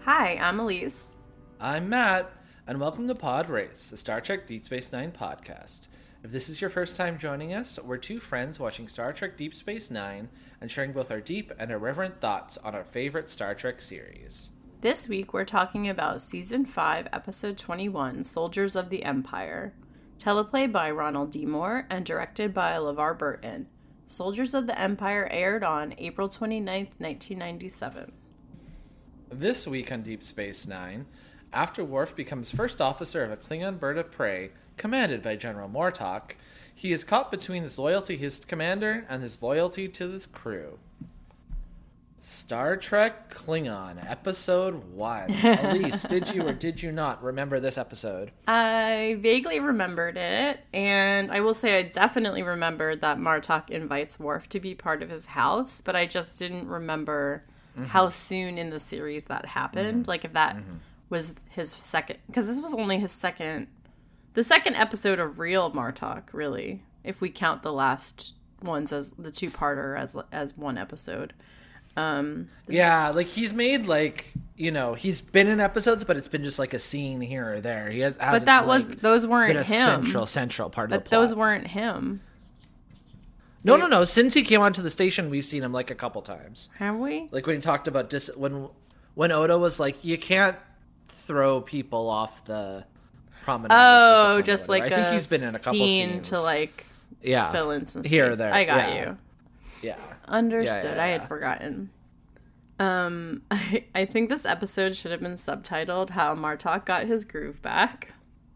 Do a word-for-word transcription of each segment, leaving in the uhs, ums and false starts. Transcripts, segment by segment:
Hi, I'm Elise. I'm Matt, and welcome to Pod Race, a Star Trek Deep Space Nine podcast. If this is your first time joining us, we're two friends watching Star Trek Deep Space Nine and sharing both our deep and irreverent thoughts on our favorite Star Trek series. This week we're talking about Season five, Episode twenty-one, Soldiers of the Empire. Teleplay by Ronald D. Moore and directed by LeVar Burton. Soldiers of the Empire aired on April twenty-ninth, nineteen ninety-seven. This week on Deep Space Nine, after Worf becomes first officer of a Klingon bird of prey, commanded by General Mortok, he is caught between his loyalty to his commander and his loyalty to his crew. Star Trek Klingon, Episode one. Elise, did you or did you not remember this episode? I vaguely remembered it, and I will say I definitely remembered that Martok invites Worf to be part of his house, but I just didn't remember mm-hmm. how soon in the series that happened. Mm-hmm. Like, if that mm-hmm. was his second... Because this was only his second... The second episode of real Martok, really, if we count the last ones as the two-parter as as one episode. Um, yeah, like he's made like, you know, he's been in episodes, but it's been just like a scene here or there. He has, but that was like, those weren't been a him. Central, central part but of the plot. Those weren't him. No, no, no. Since he came onto the station, we've seen him like a couple times. Have we? Like when he talked about dis- when when Odo was like, you can't throw people off the promenade. Oh, just like I a think he's been in a couple scene scenes to like yeah fill in some space. Here or there. I got yeah. you. Yeah. Understood. Yeah, yeah, yeah. I had forgotten. Um, I, I think this episode should have been subtitled How Martok Got His Groove Back.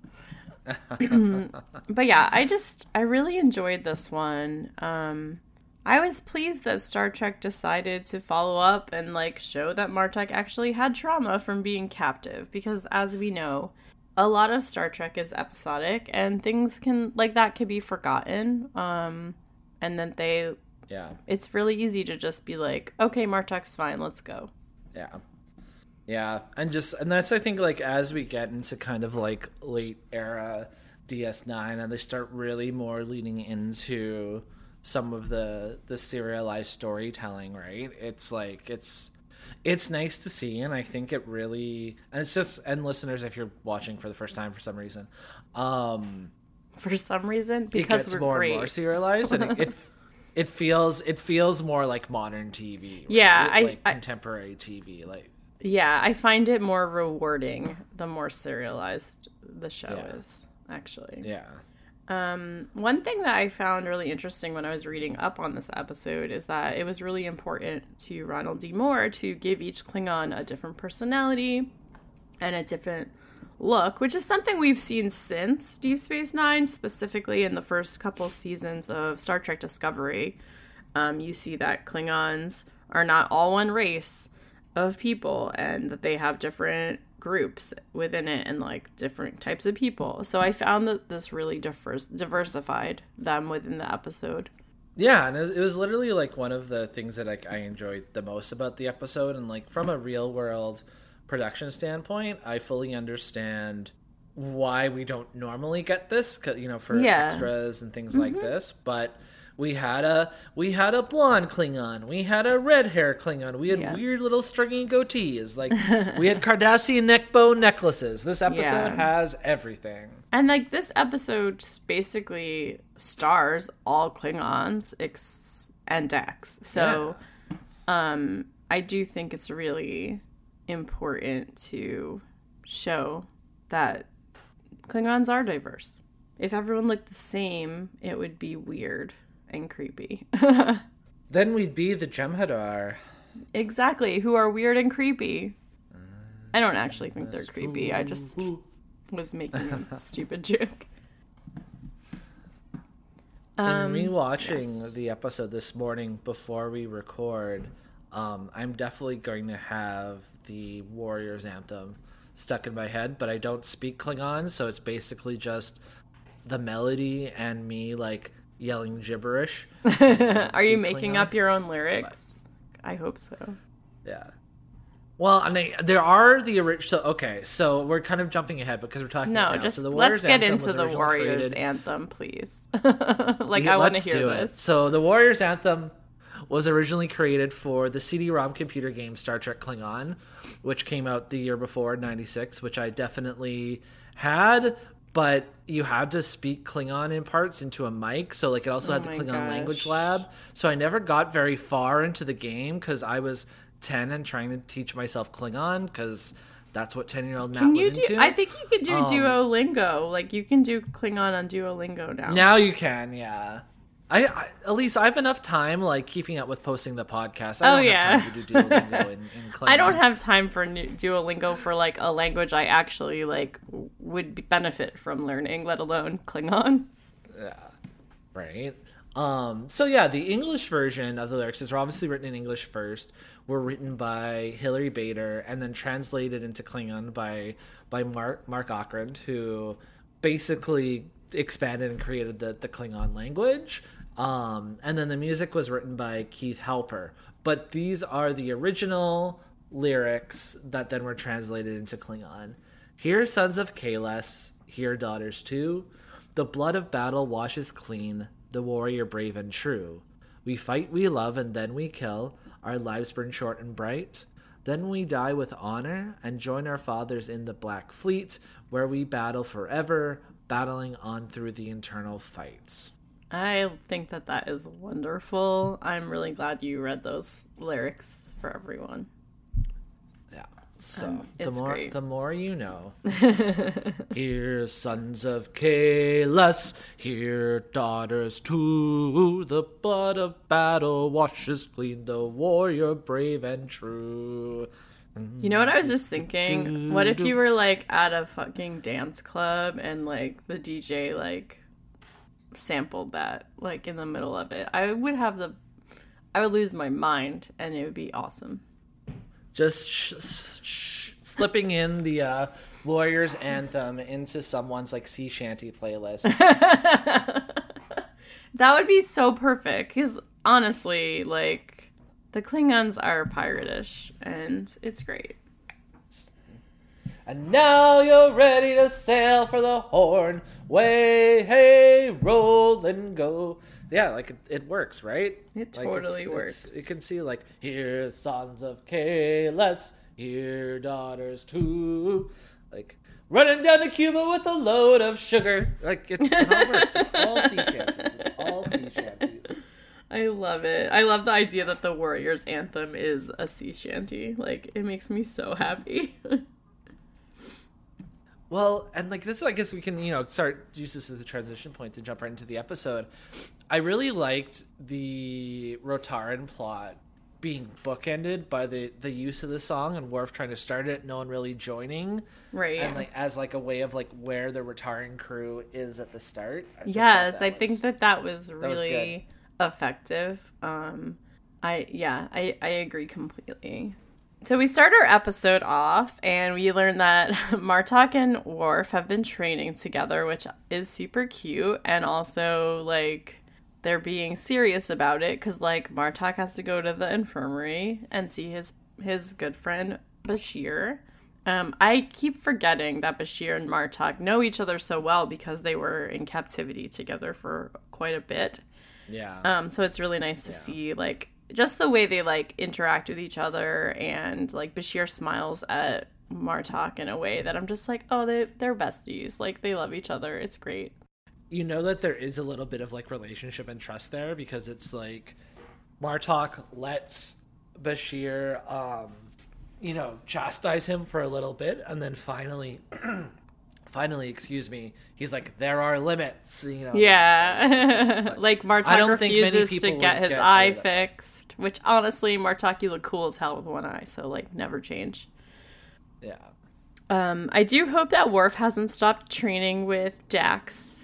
But yeah, I just, I really enjoyed this one. Um, I was pleased that Star Trek decided to follow up and like show that Martok actually had trauma from being captive, because as we know, a lot of Star Trek is episodic and things can, like that could be forgotten. Um, and then they... Yeah. It's really easy to just be like, okay, Martok's fine, let's go. Yeah. Yeah. And just, and that's, I think, like, as we get into kind of like late era D S nine and they start really more leaning into some of the, the serialized storytelling, right? It's like, it's, it's nice to see. And I think it really, and it's just, and listeners, if you're watching for the first time for some reason, um, for some reason, because it gets we're more great. and more serialized and it, it It feels it feels more like modern T V. Right? Yeah, I, like I contemporary T V. Like yeah, I find it more rewarding the more serialized the show yeah. is. Actually, yeah. Um, one thing that I found really interesting when I was reading up on this episode is that it was really important to Ronald D. Moore to give each Klingon a different personality and a different look, which is something we've seen since Deep Space Nine, specifically in the first couple seasons of Star Trek Discovery. Um, you see that Klingons are not all one race of people and that they have different groups within it and like different types of people. So I found that this really diverse, diversified them within the episode. Yeah, and it, it was literally like one of the things that like I enjoyed the most about the episode, and like from a real world production standpoint, I fully understand why we don't normally get this, you know, for yeah. extras and things mm-hmm. like this. But we had a we had a blonde Klingon, we had a red hair Klingon, we had yeah. weird little stringy goatees, like we had Cardassian neck bone necklaces. This episode yeah. has everything, and like this episode basically stars all Klingons ex- and Dex. So, yeah. um, I do think it's really important to show that Klingons are diverse. If everyone looked the same, it would be weird and creepy. Then we'd be the Jem'Hadar. Exactly, who are weird and creepy. I don't actually think they're creepy. I just was making a stupid joke. Um, In rewatching yes. the episode this morning before we record, um, I'm definitely going to have the Warriors anthem stuck in my head, but I don't speak Klingon, so it's basically just the melody and me like yelling gibberish. Are you making Klingon. up your own lyrics? But, I hope so. Yeah. Well, and they, there are the original. So, okay, so we're kind of jumping ahead because we're talking. No, now. just so the let's get into the Warriors created. anthem, please. like yeah, I want to hear do this. It. So the Warriors anthem was originally created for the C D ROM computer game Star Trek Klingon, which came out the year before, ninety-six, which I definitely had, but you had to speak Klingon in parts into a mic, so like it also had Oh the my Klingon gosh. language lab. So I never got very far into the game because I was ten and trying to teach myself Klingon because that's what ten-year-old Matt Can was you do? into. I think you could do Um, Duolingo. Like you can do Klingon on Duolingo now. Now you can, yeah. I, I at least I have enough time, like keeping up with posting the podcast. I Oh, don't yeah. have time to do Duolingo in, in Klingon. I don't have time for new Duolingo for like a language I actually like would be- benefit from learning, let alone Klingon. Right. Um, so yeah, the English version of the lyrics is obviously written in English first. Were written by Hilary Bader and then translated into Klingon by by Mark Mark Okrand, who basically expanded and created the, the Klingon language. Um, and then the music was written by Keith Halper. But these are the original lyrics that then were translated into Klingon. Hear sons of Kahless, hear daughters too. The blood of battle washes clean, the warrior brave and true. We fight, we love, and then we kill. Our lives burn short and bright. Then we die with honor and join our fathers in the Black Fleet, where we battle forever, battling on through the eternal fights. I think that that is wonderful. I'm really glad you read those lyrics for everyone. Yeah. So Um, the it's more great. the more you know. Hear sons of Kahless, hear daughters too. The blood of battle washes clean, the warrior brave and true. You know what I was just thinking? What if you were like at a fucking dance club and like the D J like sampled that like in the middle of it? I would have the I would lose my mind and it would be awesome. Just sh- sh- slipping in the uh, Warriors anthem into someone's like sea shanty playlist. That would be so perfect cuz honestly like the Klingons are pirate-ish and it's great. And now you're ready to sail for the Horn. Way, hey, roll and go. Yeah, like it, it works, right? It Like, totally it's- works. it's- you can see like, here sons of Kahless, here daughters too. Like running down to Cuba with a load of sugar. Like it, it all works. It's all sea shanties. It's all sea shanties. I love it. I love the idea that the Warriors anthem is a sea shanty. Like it makes me so happy. Well, and like this, I guess we can, you know, start use this as a transition point to jump right into the episode. I really liked the Rotaran plot being bookended by the the use of the song and Worf trying to start it, no one really joining, Right. and like as like a way of like where the Rotaran crew is at the start. I just thought Yes, that I was- think that that was was really effective. Um, I yeah, I I agree completely. So we start our episode off, and we learn that Martok and Worf have been training together, which is super cute, and also like they're being serious about it because like Martok has to go to the infirmary and see his his good friend Bashir. Um, I keep forgetting that Bashir and Martok know each other so well because they were in captivity together for quite a bit. Yeah. Um, so it's really nice to Yeah. see like just the way they like interact with each other, and like Bashir smiles at Martok in a way that I'm just like, oh, they they're besties. Like they love each other. It's great. You know that there is a little bit of like relationship and trust there because it's like Martok lets Bashir, um, you know, chastise him for a little bit, and then finally, finally, excuse me, he's like, there are limits, you know. Yeah. Like I Martok don't think many refuses to people get would his get eye rid of that. fixed, which honestly, Martok, you look cool as hell with one eye, so like never change. Yeah. Um, I do hope that Worf hasn't stopped training with Dax,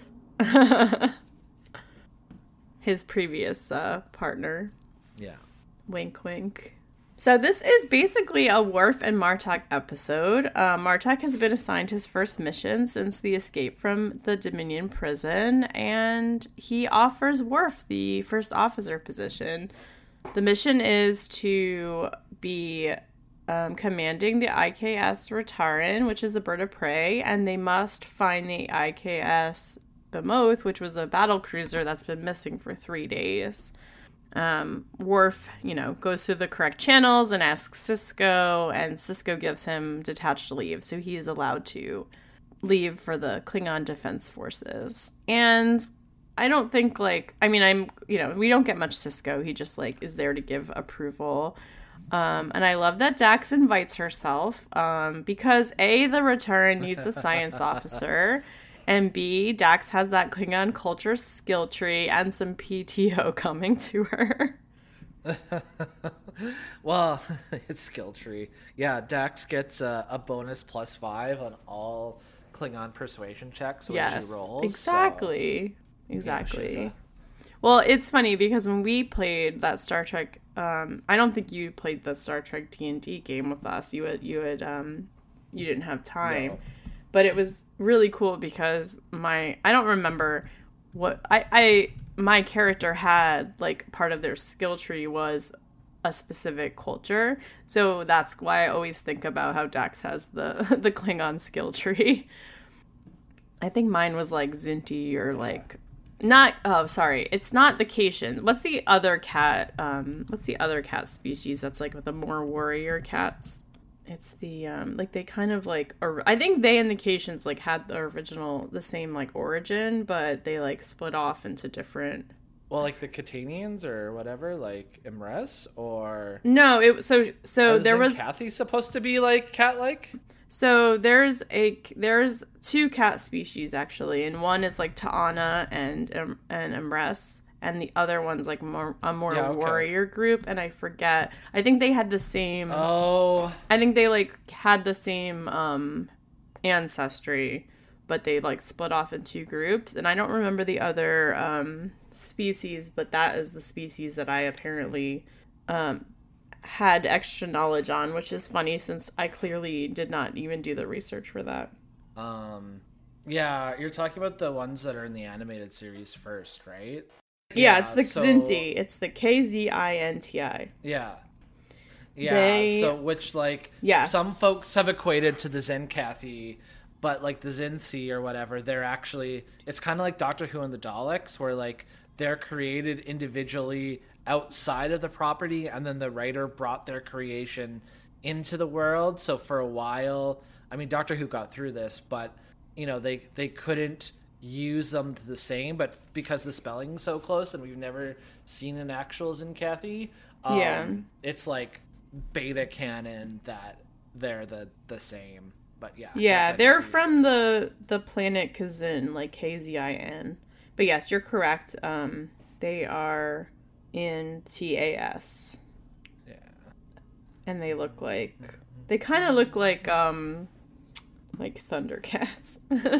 his previous uh, partner. Yeah. Wink, wink. So this is basically a Worf and Martok episode. Uh, Martok has been assigned his first mission since the escape from the Dominion prison, and he offers Worf the first officer position. The mission is to be um, commanding the I K S Rotaran, which is a bird of prey, and they must find the I K S Bemoth, which was a battle cruiser that's been missing for three days. Um, Worf, you know, goes through the correct channels and asks Sisko, and Sisko gives him detached leave, so he is allowed to leave for the Klingon Defense Forces. And I don't think, like, I mean, I'm, you know, we don't get much Sisko. He just, like, is there to give approval. Um, and I love that Dax invites herself, um, because A, the return needs a science officer, and B, Dax has that Klingon culture skill tree and some P T O coming to her. Well, it's skill tree. Yeah, Dax gets a, a bonus plus five on all Klingon persuasion checks when yes, she rolls. Exactly. So, exactly. Yeah, a... Well, it's funny because when we played that Star Trek, um, I don't think you played the Star Trek D and D game with us. You had, you had, um, you didn't have time. No. But it was really cool because my, I don't remember what, I, I, my character had, like, part of their skill tree was a specific culture. So that's why I always think about how Dax has the, the Klingon skill tree. I think mine was, like, Zinti or, like, not, oh, sorry, it's not the Cation. What's the other cat, um, what's the other cat species that's, like, with the more warrior cats? It's the, um, like, they kind of, like, or, I think they and the Cations, like, had the original, the same, like, origin, but they, like, split off into different... Well, like, the Catanians or whatever, like, Imres, or... No, it, so, so there was... Kathy supposed to be, like, cat-like? So there's a, there's two cat species, actually, and one is, like, Ta'ana and, um, and Imres, and the other one's like more a more yeah, okay. warrior group, and I forget. I think they had the same. Oh. I think they like had the same um, ancestry, but they like split off in two groups, and I don't remember the other um, species, but that is the species that I apparently um, had extra knowledge on, which is funny since I clearly did not even do the research for that. Um. Yeah, you're talking about the ones that are in the animated series first, right? Yeah, Yeah, it's the so... Zinti. It's the K Z I N T I. Yeah. Yeah, they... so which, like, yes. some folks have equated to the Zenkathi, but, like, the Zinthi or whatever, they're actually, it's kind of like Doctor Who and the Daleks, where, like, they're created individually outside of the property, and then the writer brought their creation into the world. So for a while, I mean, Doctor Who got through this, but, you know, they, they couldn't use them the same, but because the spelling's so close and we've never seen an actual Zenkathi, um, yeah, it's like beta canon that they're the the same. But yeah, yeah, they're from the the planet Kazin, like K Z I N. But yes, you're correct. Um, they are in T A S. Yeah, and they look like they kind of look like um like Thundercats.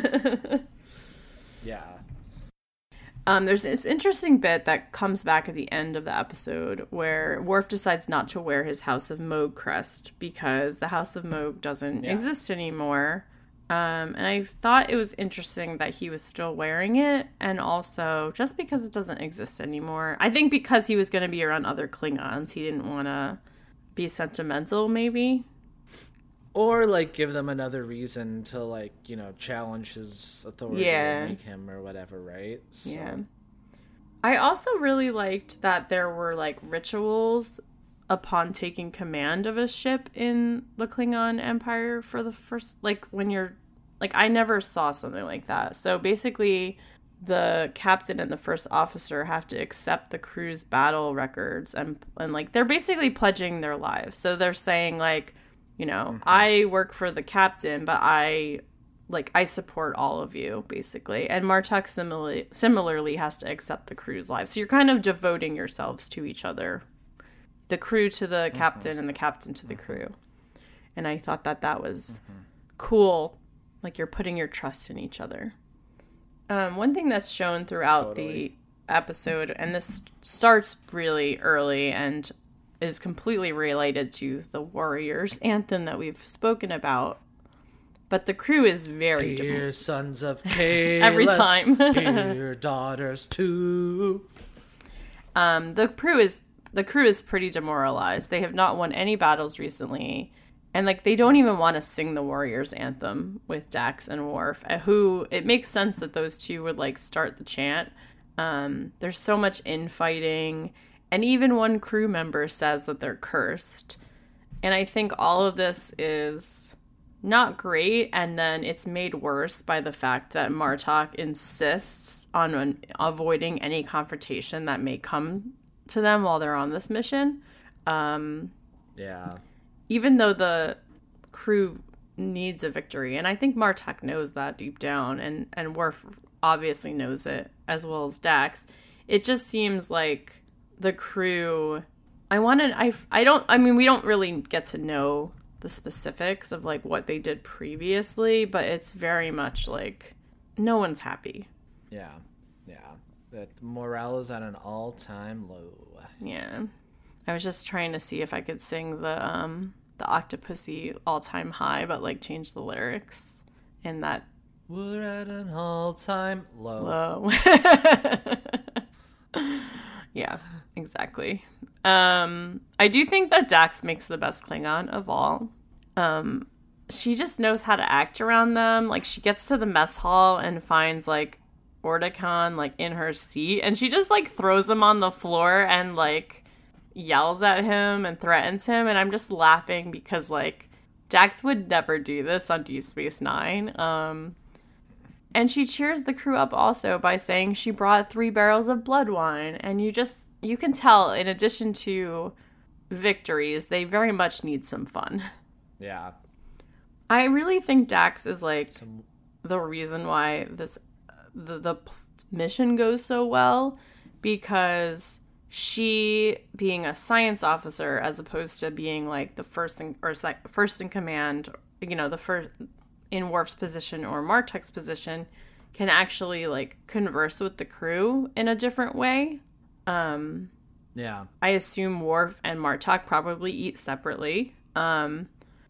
Yeah. Um, there's this interesting bit that comes back at the end of the episode where Worf decides not to wear his House of Moog crest because the House of Moog doesn't yeah. exist anymore. Um, and I thought it was interesting that he was still wearing it, and also just because it doesn't exist anymore. I think because he was going to be around other Klingons, he didn't want to be sentimental, maybe. Or, like, give them another reason to, like, you know, challenge his authority yeah. or make him or whatever, right? So. Yeah. I also really liked that there were, like, rituals upon taking command of a ship in the Klingon Empire for the first, like, when you're, like, I never saw something like that. So, basically, the captain and the first officer have to accept the crew's battle records and, and like, they're basically pledging their lives. So, they're saying, like, you know, mm-hmm. I work for the captain, but I, like, I support all of you, basically. And Martok similarly, similarly has to accept the crew's lives. So you're kind of devoting yourselves to each other. The crew to the mm-hmm. captain and the captain to the mm-hmm. crew. And I thought that that was mm-hmm. cool. Like, you're putting your trust in each other. Um, one thing that's shown throughout totally. the episode, and this starts really early and is completely related to the Warriors anthem that we've spoken about, but the crew is very dear dem- sons of Kahless, every time dear daughters too. Um, the crew is the crew is pretty demoralized. They have not won any battles recently, and like they don't even want to sing the Warriors anthem with Dax and Worf. Who it makes sense that those two would like start the chant. Um, there's so much infighting. And even one crew member says that they're cursed. And I think all of this is not great, and then it's made worse by the fact that Martok insists on an, avoiding any confrontation that may come to them while they're on this mission. Um, yeah. Even though the crew needs a victory, and I think Martok knows that deep down, and, and Worf obviously knows it, as well as Dax, it just seems like the crew... I want to... I, I don't... I mean, we don't really get to know the specifics of like what they did previously, but it's very much like no one's happy. Yeah. Yeah. That morale is at an all-time low. Yeah. I was just trying to see if I could sing the um the Octopussy all-time high, but like change the lyrics in that. We're at an all-time low. Low. Yeah, exactly. Um, I do think that Dax makes the best Klingon of all. Um, she just knows how to act around them. Like, she gets to the mess hall and finds, like, Orticon, like, in her seat. And she just, like, throws him on the floor and, like, yells at him and threatens him. And I'm just laughing because, like, Dax would never do this on Deep Space Nine. Um, and she cheers the crew up also by saying she brought three barrels of blood wine. And you just... You can tell, in addition to victories, they very much need some fun. Yeah. I really think Dax is, like, some... the reason why this the, the mission goes so well, because she, being a science officer, as opposed to being, like, the first in, or first in command, you know, the first in Worf's position or Martek's position, can actually, like, converse with the crew in a different way. Um, yeah. I assume Worf and Martok probably eat separately. Um,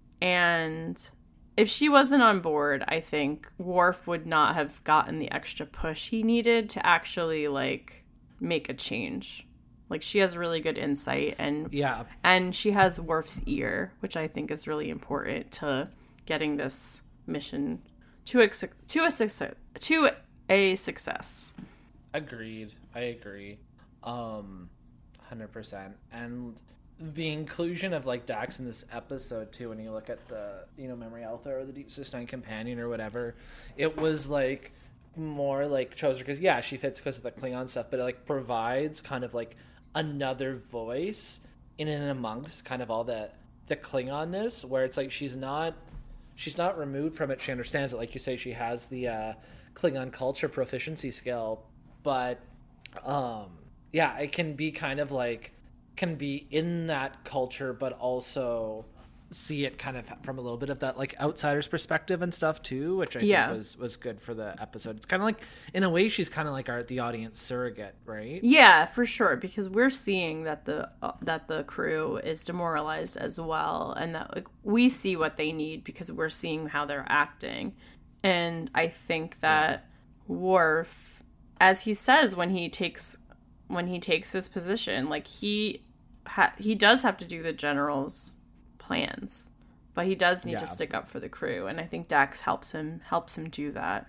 and if she wasn't on board, I think Worf would not have gotten the extra push he needed to actually, like, make a change. Like, she has really good insight, and yeah, and she has Worf's ear, which I think is really important to getting this mission to a to a success to a success. Agreed. I agree. Um, one hundred percent. And the inclusion of, like, Dax in this episode, too, when you look at the, you know, Memory Alpha or the Deep Space Nine Companion or whatever, it was, like, more, like, chosen because, yeah, she fits because of the Klingon stuff, but it, like, provides kind of, like, another voice in and amongst kind of all the, the Klingonness, where it's, like, she's not, she's not removed from it. She understands it. Like you say, she has the uh, Klingon culture proficiency skill, but, um... yeah, it can be kind of like, can be in that culture, but also see it kind of from a little bit of that, like, outsider's perspective and stuff too, which I yeah. think was, was good for the episode. It's kind of like, in a way, she's kind of like our the audience surrogate, right? Yeah, for sure, because we're seeing that the uh, that the crew is demoralized as well, and that, like, we see what they need because we're seeing how they're acting. And I think that yeah. Worf, as he says when he takes... when he takes his position, like, he ha- he does have to do the general's plans, but he does need yeah. to stick up for the crew, and I think Dax helps him helps him do that.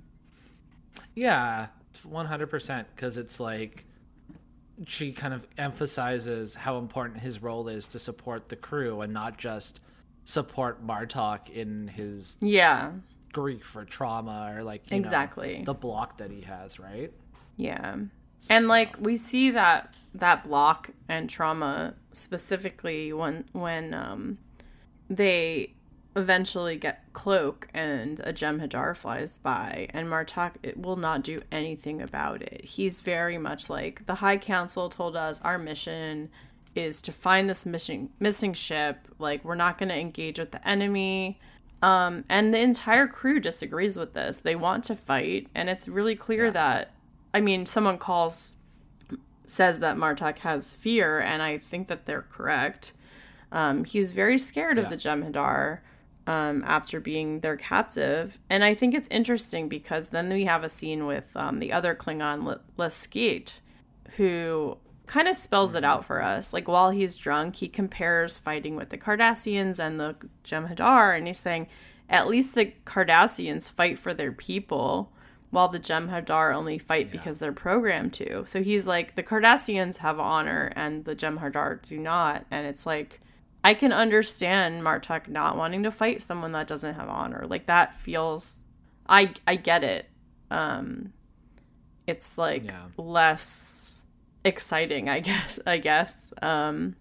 Yeah, one hundred percent, because it's like she kind of emphasizes how important his role is to support the crew and not just support Martok in his yeah grief or trauma or, like, you exactly know, the block that he has, right? Yeah. And, like, we see that that block and trauma specifically when when um, they eventually get Cloak and a Jem'Hadar flies by, and Martok will not do anything about it. He's very much like, the High Council told us our mission is to find this missing missing ship. Like, we're not going to engage with the enemy. Um, and the entire crew disagrees with this. They want to fight, and it's really clear yeah. that, I mean, someone calls, says that Martok has fear, and I think that they're correct. Um, he's very scared yeah. of the Jem'Hadar um, after being their captive. And I think it's interesting because then we have a scene with um, the other Klingon, Laskeet, who kind of spells it out for us. Like, while he's drunk, he compares fighting with the Cardassians and the Jem'Hadar, and he's saying, at least the Cardassians fight for their people. while the Jem'Hadar only fight yeah. because they're programmed to. So he's like, the Cardassians have honor and the Jem'Hadar do not. And it's like, I can understand Martok not wanting to fight someone that doesn't have honor. Like, that feels, I I get it. Um, it's like yeah. less exciting, I guess. I guess. Um,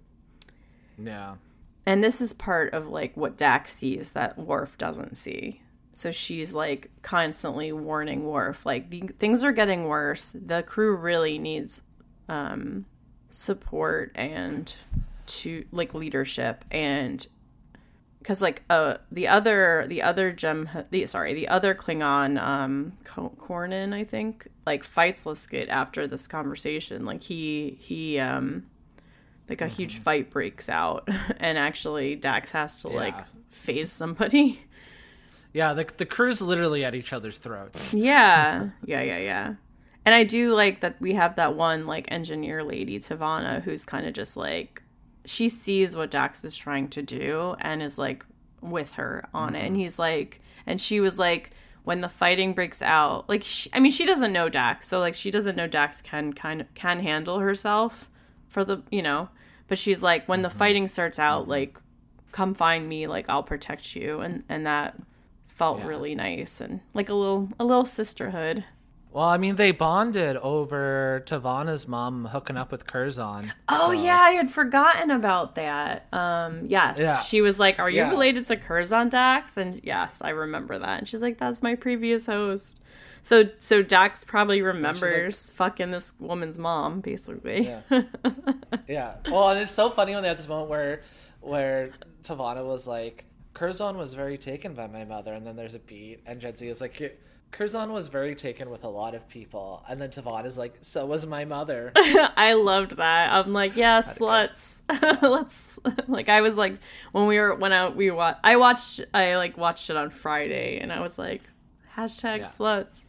yeah. And this is part of like what Dax sees that Worf doesn't see. So she's like constantly warning Worf, like, the, things are getting worse. The crew really needs um, support and to like leadership, and because like uh the other the other gem the sorry the other Klingon um Cornyn, I think, like fights Liskit after this conversation. Like he he um like a mm-hmm. huge fight breaks out, and actually Dax has to yeah. like phase somebody. Yeah, the the crew's literally at each other's throats. Yeah, yeah, yeah, yeah. And I do like that we have that one like engineer lady, T'Vana, who's kind of just like, she sees what Dax is trying to do and is like with her on mm-hmm. it. And he's like, and she was like, when the fighting breaks out, like, she, I mean, she doesn't know Dax, so like she doesn't know Dax can kind of can handle herself for the, you know, but she's like, when mm-hmm. the fighting starts out, mm-hmm. like, come find me, like, I'll protect you, and and that felt yeah. really nice and like a little a little sisterhood. Well, I mean, they bonded over T'Vana's mom hooking up with Curzon. Oh, so. yeah, I had forgotten about that. Um, yes, yeah. She was like, are you yeah. related to Curzon, Dax? And yes, I remember that. And she's like, that's my previous host. So so Dax probably remembers like, fucking this woman's mom, basically. Yeah. yeah. Well, and it's so funny when they had this moment where, where T'Vana was like, Curzon was very taken by my mother, and then there's a beat, and Jadzia is like, Curzon was very taken with a lot of people, and then T'Vana is like, so was my mother. I loved that. I'm like, yes, let's, let's, like, I was like, when we were, when I, we watched, I watched, I, like, watched it on Friday, and I was like, hashtag yeah. sluts.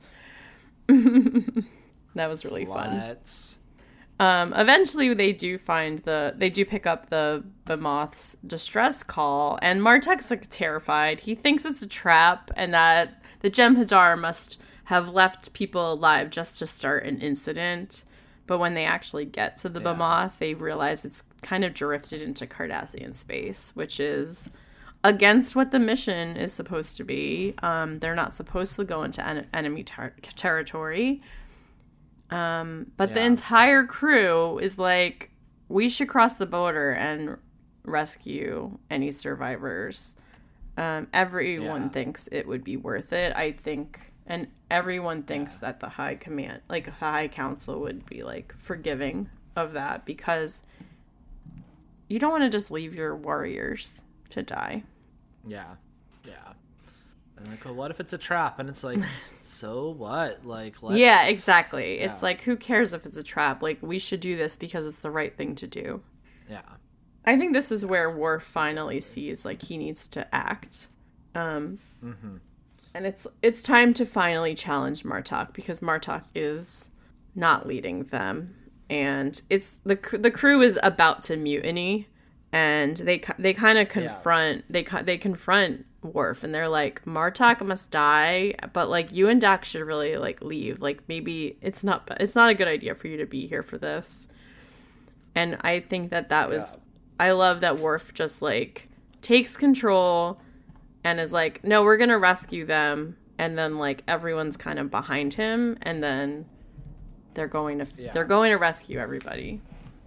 That was really sluts. fun. Um, eventually they do find the, they do pick up the, the Moth's distress call, and Martek's like terrified. He thinks it's a trap and that the Jem'Hadar must have left people alive just to start an incident. But when they actually get to the yeah. B'Moth, they realize it's kind of drifted into Cardassian space, which is against what the mission is supposed to be. Um, they're not supposed to go into en- enemy ter- territory. Um, but yeah. the entire crew is like, we should cross the border and rescue any survivors. Um, everyone yeah. thinks it would be worth it, I think. And everyone thinks yeah. that the high command, like high council, would be like forgiving of that, because you don't want to just leave your warriors to die. Yeah. Yeah. And like, well, what if it's a trap? And it's like, so what? Like, let's... yeah, exactly. Yeah. It's like, who cares if it's a trap? Like, we should do this because it's the right thing to do. Yeah. I think this is where Worf finally sees, like, he needs to act. Um, mm-hmm. And it's it's time to finally challenge Martok, because Martok is not leading them. And it's the the crew is about to mutiny, and they they kind of confront yeah. they they confront Worf, and they're like, Martok must die, but like, you and Dax should really like leave. Like, maybe it's not it's not a good idea for you to be here for this. And I think that that was yeah. I love that Worf just like takes control and is like, no, we're gonna rescue them, and then like everyone's kind of behind him, and then they're going to yeah. they're going to rescue everybody.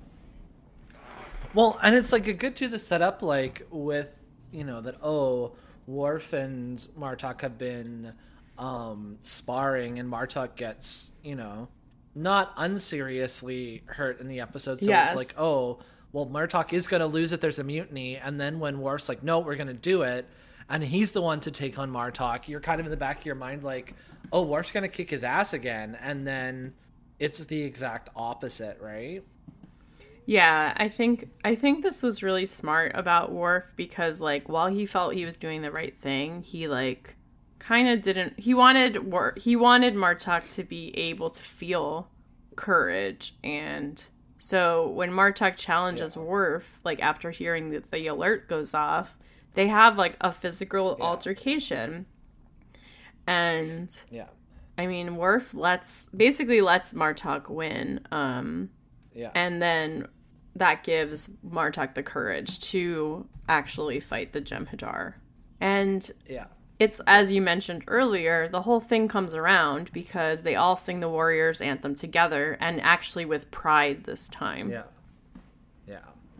Well, and it's like a good to the setup, like with, you know, that, oh, Worf and Martok have been um, sparring, and Martok gets, you know, not unseriously hurt in the episode. So yes. it's like, oh, well, Martok is going to lose if there's a mutiny. And then when Worf's like, no, we're going to do it, and he's the one to take on Martok, you're kind of in the back of your mind like, oh, Worf's going to kick his ass again. And then it's the exact opposite, right? Yeah, I think I think this was really smart about Worf, because like, while he felt he was doing the right thing, he like kind of didn't. He wanted Worf, he wanted Martok to be able to feel courage, and so when Martok challenges yeah. Worf, like after hearing that the alert goes off, they have like a physical yeah. altercation, and yeah. I mean, Worf lets basically lets Martok win, um, Yeah. and then that gives Martok the courage to actually fight the Jem'Hadar. And yeah. it's, as you mentioned earlier, the whole thing comes around because they all sing the Warriors Anthem together, and actually with pride this time. Yeah. Yeah.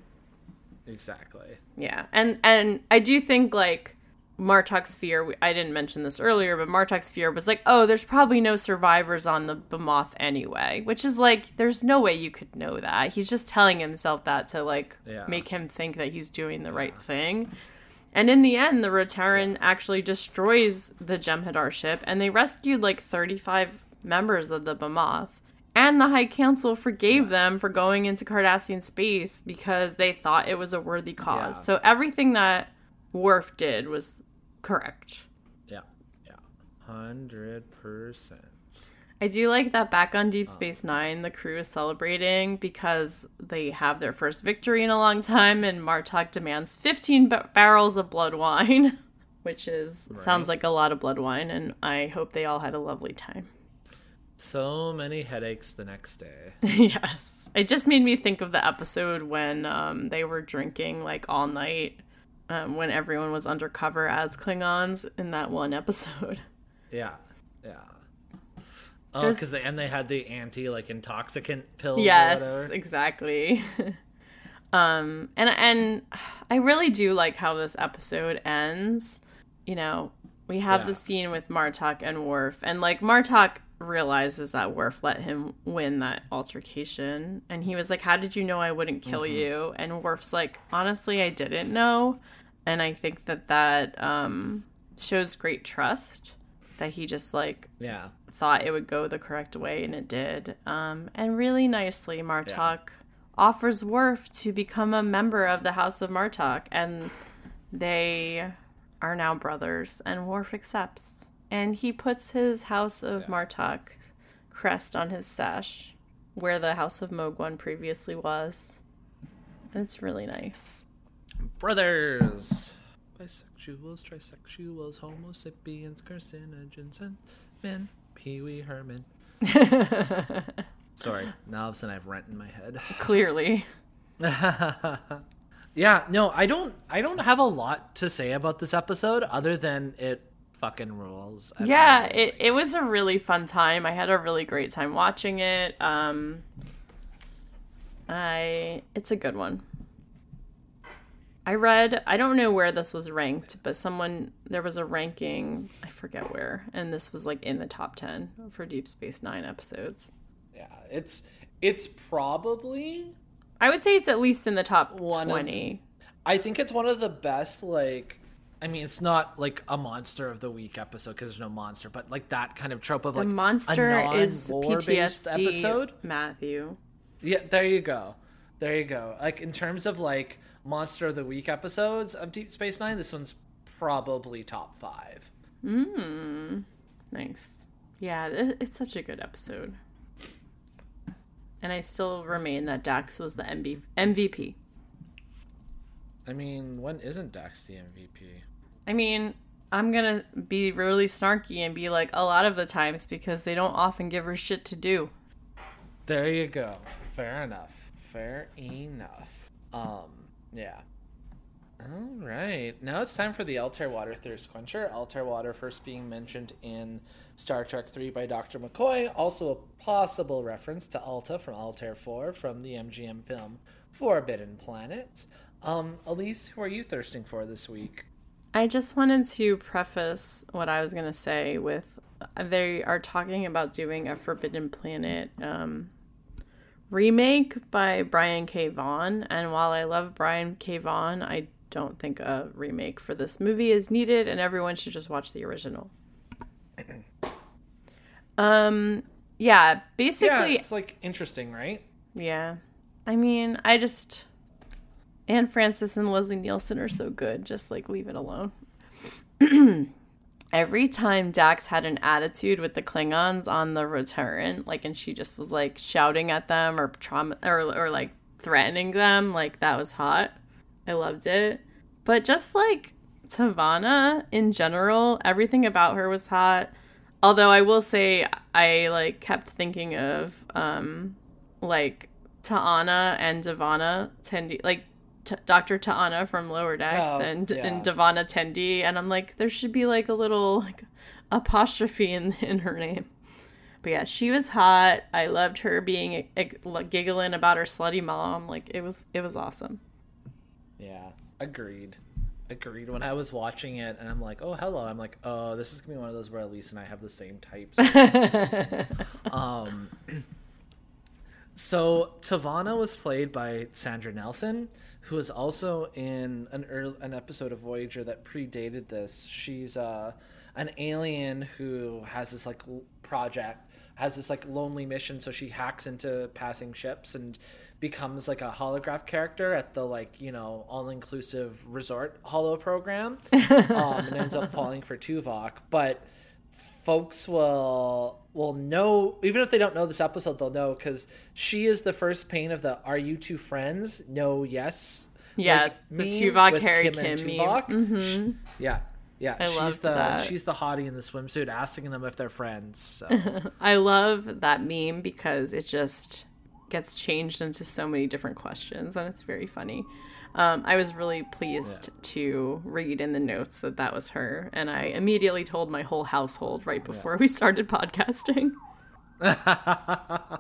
Exactly. Yeah. And and I do think, like, Martok's fear, I didn't mention this earlier, but Martok's fear was like, oh, there's probably no survivors on the Bemoth anyway, which is like, there's no way you could know that. He's just telling himself that to, like, Yeah. make him think that he's doing the yeah. right thing. And in the end, the Rotaran actually destroys the Jem'Hadar ship, and they rescued, like, thirty-five members of the Bemoth. And the High Council forgave yeah. them for going into Cardassian space because they thought it was a worthy cause. Yeah. So everything that Worf did was correct. Yeah, yeah, hundred percent. I do like that back on Deep Space Nine, the crew is celebrating because they have their first victory in a long time, and Martok demands fifteen ba- barrels of blood wine, which is right. sounds like a lot of blood wine, and I hope they all had a lovely time. So many headaches the next day. Yes, it just made me think of the episode when um, they were drinking like all night. Um, when everyone was undercover as Klingons in that one episode. Yeah, yeah. Oh, because they and they had the anti like intoxicant pills. Yes, or whatever. Exactly. um, and and I really do like how this episode ends. You know, we have yeah. the scene with Martok and Worf, and like Martok realizes that Worf let him win that altercation, and he was like, "How did you know I wouldn't kill mm-hmm. you?" And Worf's like, "Honestly, I didn't know." And I think that that um, shows great trust, that he just, like, yeah. thought it would go the correct way, and it did. Um, and really nicely, Martok yeah. offers Worf to become a member of the House of Martok, and they are now brothers, and Worf accepts. And he puts his House of yeah. Martok crest on his sash, where the House of Mogwai previously was. And it's really nice. Brothers, bisexuals, trisexuals, homo sapiens, carcinogens, and men. Pee Wee Herman. Sorry, now all of a sudden I have rent in my head. Clearly. Yeah, no, I don't. I don't have a lot to say about this episode other than it fucking rules. Yeah, it it was a really fun time. I had a really great time watching it. Um, I it's a good one. I read, I don't know where this was ranked, but someone, there was a ranking, I forget where, and this was like in the top ten for Deep Space Nine episodes. Yeah, it's it's probably... I would say it's at least in the top twenty. Of, I think it's one of the best, like, I mean, it's not like a Monster of the Week episode because there's no monster, but like that kind of trope of like the monster a is P T S D episode. Matthew. Yeah, there you go. There you go. Like in terms of like Monster of the Week episodes of Deep Space Nine, this one's probably top five. Mmm. Nice. Yeah, it's such a good episode. And I still remain that Dax was the M V P. I mean, when isn't Dax the M V P? I mean, I'm gonna be really snarky and be like, a lot of the times, because they don't often give her shit to do. There you go. Fair enough. Fair enough. Um, yeah. All right. Now it's time for the Altair Water Thirst Quencher. Altair Water first being mentioned in Star Trek three by Doctor McCoy. Also a possible reference to Alta from Altair four from the M G M film Forbidden Planet. Um, Elise, who are you thirsting for this week? I just wanted to preface what I was going to say with, they are talking about doing a Forbidden Planet um, remake by Brian K. Vaughan. And while I love Brian K. Vaughan, I don't think a remake for this movie is needed, and everyone should just watch the original. um, yeah, basically... Yeah, it's, like, interesting, right? Yeah. I mean, I just... Anne Francis and Leslie Nielsen are so good. Just, like, leave it alone. Every time Dax had an attitude with the Klingons on the Rotaran, like, and she just was, like, shouting at them or trauma or, or like, threatening them, like, that was hot. I loved it. But just, like, T'Vana in general, everything about her was hot. Although I will say, I like kept thinking of um, like Ta'ana and Devana Tendi, like T- Doctor Ta'ana from Lower Decks, Oh, and yeah. and Devana Tendi, and I'm like, there should be like a little like apostrophe in in her name. But yeah, she was hot. I loved her being like, giggling about her slutty mom. Like it was it was awesome. Yeah, agreed. Agreed. When I was watching it and I'm like, oh, hello. I'm like, oh, this is going to be one of those where Elise and I have the same types. um, so Tavana was played by Sandra Nelson, who was also in an early, an episode of Voyager that predated this. She's uh, an alien who has this like project, has this like lonely mission. So she hacks into passing ships and becomes like a holograph character at the like, you know, all-inclusive resort holo program, um, and ends up falling for Tuvok. But folks will will know, even if they don't know this episode, they'll know because she is the first pane of the "Are you two friends?" No, yes, yes, like, the Tuvok Harry Kim, Kim Kim meme. Tuvok. Mm-hmm. She, yeah. Yeah, I she's loved the that. she's the hottie in the swimsuit asking them if they're friends. So. I love that meme because it just gets changed into so many different questions, and it's very funny. Um, I was really pleased yeah. to read in the notes that that was her, and I immediately told my whole household right before yeah. we started podcasting. uh,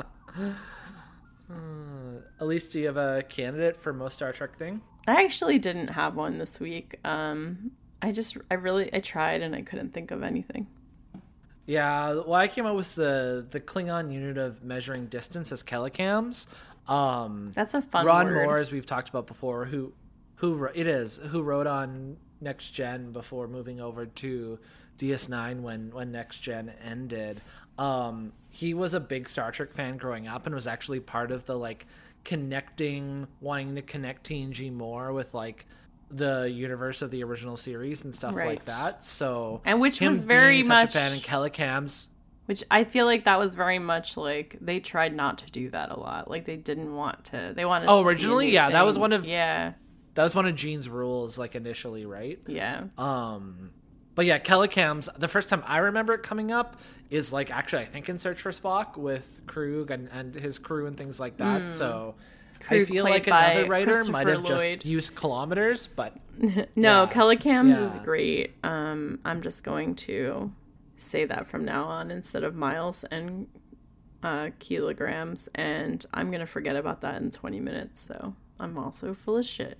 Elise, do you have a candidate for most Star Trek thing? I actually didn't have one this week. Um, I just, I really, I tried and I couldn't think of anything. Yeah, well, I came up with the the Klingon unit of measuring distance as Kelicams. Um, That's a fun Ron word. Moore, as we've talked about before, who who it is who wrote on Next Gen before moving over to D S nine when when Next Gen ended. Um, he was a big Star Trek fan growing up and was actually part of the like connecting, wanting to connect T N G more with like the universe of the original series and stuff right. like that. So and which him was very being much such a fan in Kelicams. Which I feel like that was very much like they tried not to do that a lot. Like they didn't want to. They wanted. Oh, to originally, yeah, thing. that was one of yeah. That was one of Gene's rules, like initially, right? Yeah. Um, but yeah, Kelicams. The first time I remember it coming up is like actually I think in Search for Spock with Krug and, and his crew and things like that. Mm. So Krug I feel like another writer might have Lloyd. just used kilometers, but no, yeah. Kelicams yeah. is great. Um, I'm just going to say that from now on instead of miles and uh, kilograms, and I'm gonna forget about that in twenty minutes. So I'm also full of shit.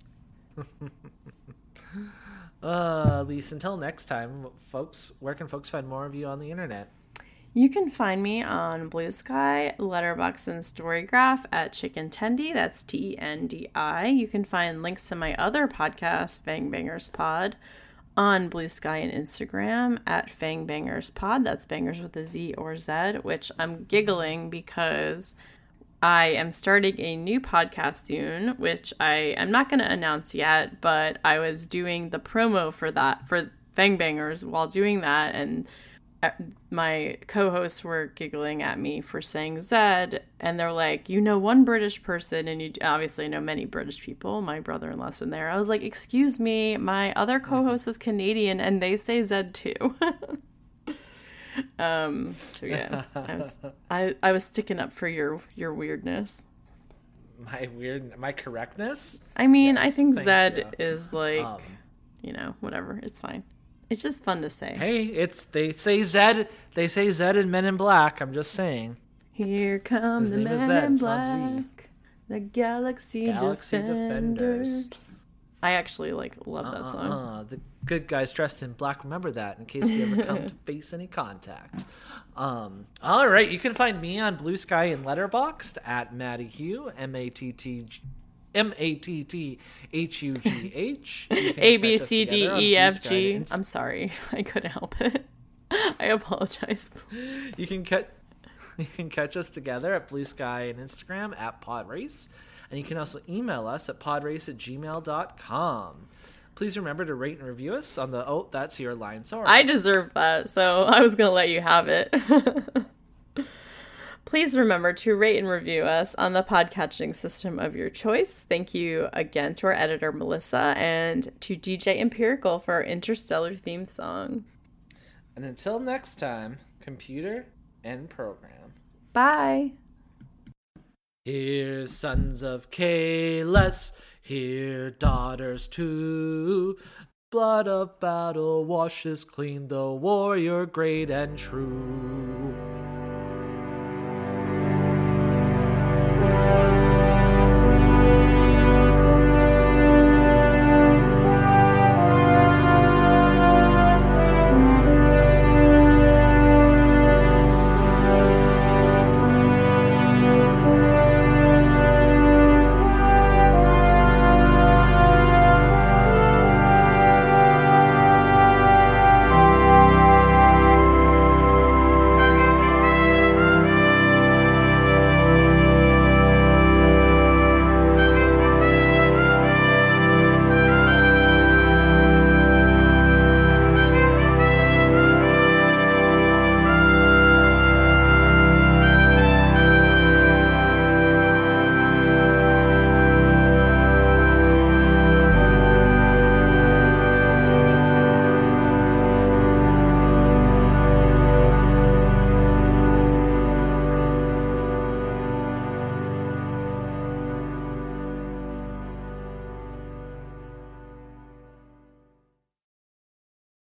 uh, Lisa, until next time, folks. Where can folks find more of you on the internet? You can find me on Blue Sky, Letterboxd, and Storygraph at Chicken Tendi. That's T E N D I. You can find links to my other podcast, Fang Bangers Pod, on Blue Sky and Instagram at Fang Bangers Pod. That's bangers with a Z or Z, which I'm giggling because I am starting a new podcast soon, which I am not going to announce yet, but I was doing the promo for that, for Fang Bangers while doing that, and my co-hosts were giggling at me for saying Zed, and they're like, you know one British person, and you obviously know many British people. My brother-in-law's in there. I was like, excuse me, my other co-host is Canadian, and they say Zed too. um. So yeah, I was I, I was sticking up for your your weirdness. My weird, my correctness. I mean, yes, I think Zed you. is like, um, you know, whatever. It's fine. It's just fun to say. Hey, it's they say Zed. They say Zed in Men in Black. I'm just saying. Here come His the name is Men Zed, in it's not Z. Black, the Galaxy, Galaxy Defenders. Defenders. I actually like love uh, that song. Uh, the good guys dressed in black. Remember that in case we ever come to face any contact. Um, all right, you can find me on Blue Sky and Letterboxd at Matty Hugh, M A T T M A T T H U G H. A, B, C, D, E, F, G. Inst- I'm sorry. I couldn't help it. I apologize. You can catch you can catch us together at Blue Sky and Instagram at Podrace. And you can also email us at podrace at gmail dot com. Please remember to rate and review us on the Oh, That's Your Line. Sorry. I deserve that, so I was going to let you have it. Please remember to rate and review us on the podcatching system of your choice. Thank you again to our editor, Melissa, and to D J Empirical for our Interstellar theme song. And until next time, computer and program. Bye. Here's sons of Kahless, here daughters too. Blood of battle washes clean the warrior great and true.